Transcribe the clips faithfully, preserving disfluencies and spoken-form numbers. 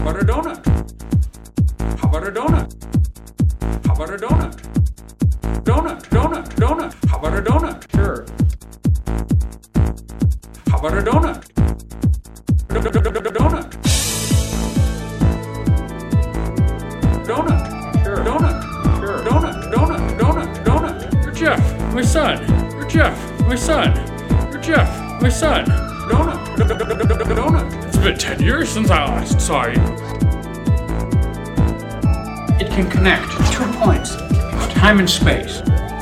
about a donut? How about a donut? How about a donut? Donut, donut, donut. How about a donut? Sure. How about a donut? Donut. Donut. Sure. Donut. Sure. Donut. Donut. Donut. Donut. You're Jeff, my son. You're Jeff, my son. You're Jeff, my son. Donut. Donut. It's been ten years since I last saw you. It can connect two points, time and space.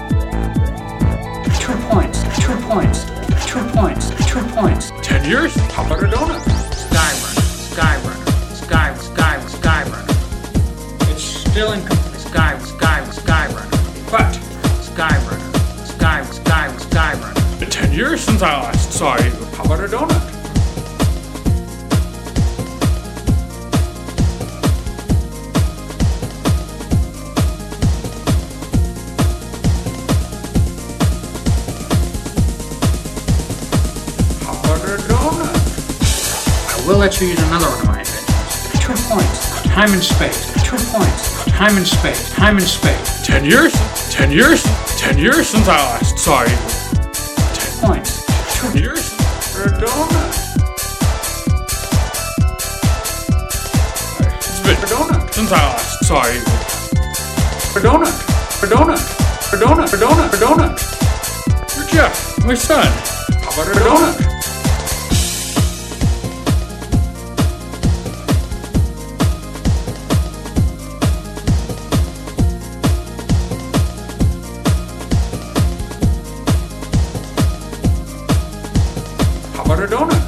Two points, two points, two points, two points. Ten years? How about a donut? Skyrunner, Skyrunner, Sky, Sky, Skyrunner. It's still incomplete. Sky, Sky, Skyrunner. But Skyrunner, Sky, Sky, Skyrunner. it's been ten years since I last saw you. How about a donut? I will let you use another one of my inventions. Two points, time and space. Two points, time and space. Time and space. Ten years? Ten years? Ten years since I last saw you. Two points. Ten years for a donut. It's been a donut since I last saw you. A donut. A donut. A donut. A donut. A donut. You're Jeff, my son. How about a donut? How about a donut?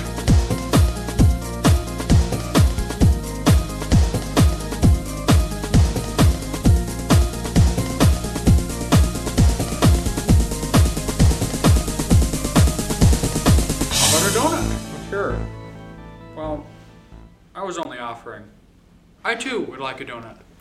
How about a donut? Sure. Well, I was only offering. I too would like a donut.